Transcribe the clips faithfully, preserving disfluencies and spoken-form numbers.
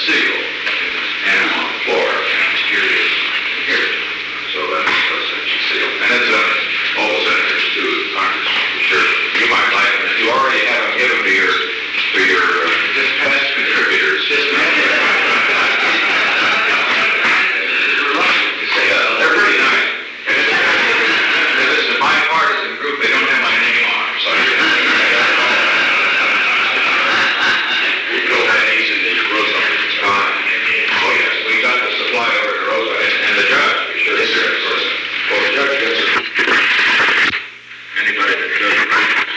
seal and on the floor, and here it is here. So that's a such a seal. And it's uh, all the senators too, Congress, for sure. You might like them if you already have them given to your to your uh, just past contributors. Just they're pretty nice. And it's, and this is a bipartisan group. They don't have my name on them, so we go ahead and ease in the Roosevelt. Uh, oh yes, we got the supply over to Roosevelt and, and the judge. Sure, yes, sir. Of course. Well, the judge gets it. Anybody that doesn't like it.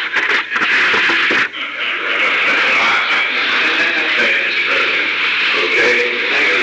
Thank you, Mister President. Okay. Thank you.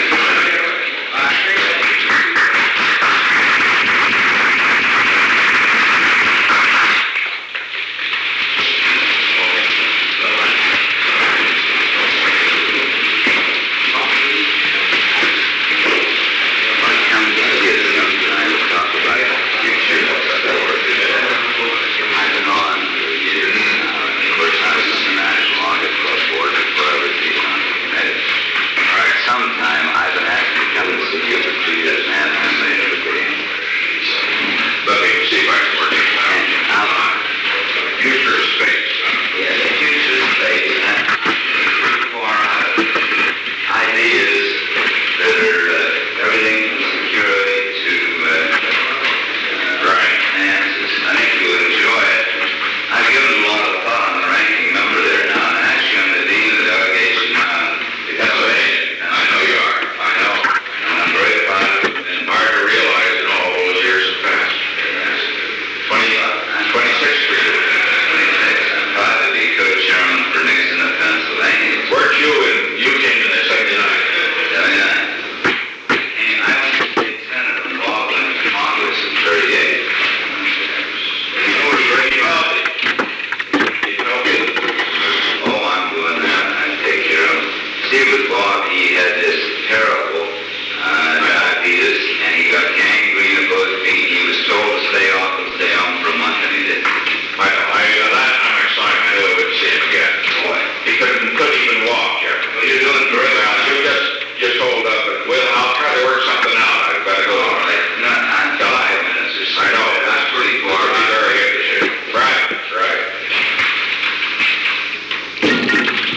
You're doing very well. You just, just hold up and we'll, I'll try to work something out.